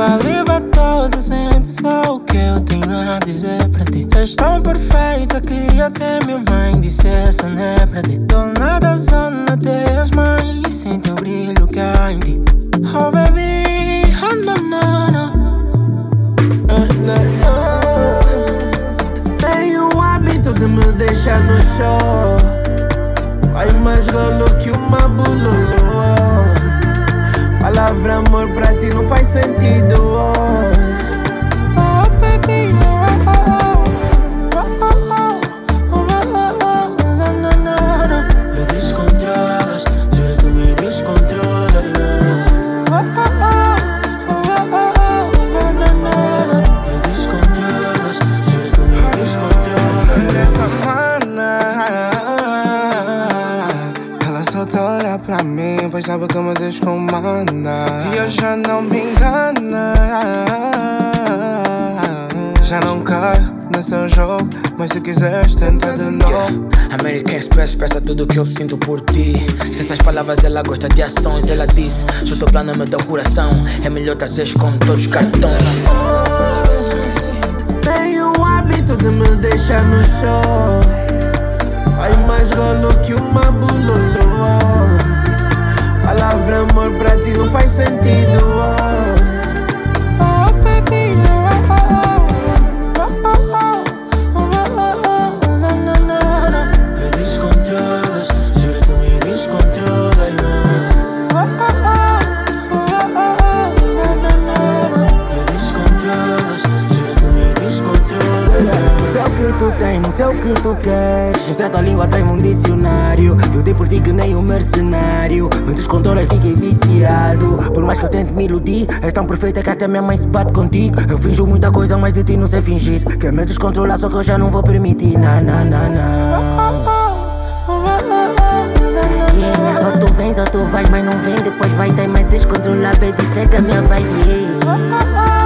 valiba toda, sente só o que eu tenho a dizer pra ti. És tão perfeita que até minha mãe disse essa não é pra ti. Dona da zona até as mães sente o brilho que há em ti. Oh baby, oh no no no. Tenho o hábito de me deixar no chão. Vai mais golo que uma bululu. Palavra amor pra ti não faz sentido hoje. Oh baby, oh oh oh oh oh oh. Me descontrolas, juro tu me descontrolas. Me descontrolas, juro tu me descontrolas. Essa mana, ela só tá olhar pra mim, pois sabe que me descomanda. E eu já não me engana. Já não caio no seu jogo, mas se quiseres tenta de novo. American Express expressa tudo que eu sinto por ti. Esquece as palavras, ela gosta de ações. Ela disse, se o teu plano me dá o coração, é melhor trazeres com todos os cartões. Tenho o hábito de me deixar no chão. Vai mais golo que uma bululu. Palavra amor pra ti não faz sentido hoje. Oh baby, oh oh oh oh oh. Me descontrolas, juro tu me descontrolas. Me descontrolas, juro tu me descontrolas. Sei o que tu tens, sei o que tu queres. Não sei a tua língua, traz-me um dicionário. Eu dei por ti que nem um mercenário. Me descontrola e fiquei viciado. Por mais que eu tente me iludir, és tão perfeita que até minha mãe se bate contigo. Eu finjo muita coisa, mas de ti não sei fingir. Quer me descontrolar, só que eu já não vou permitir. Na na na na. Yeah. Ou tu vens ou tu vais, mas não vem. Depois vai ter me descontrolar, baby, segue a minha vibe. Yeah.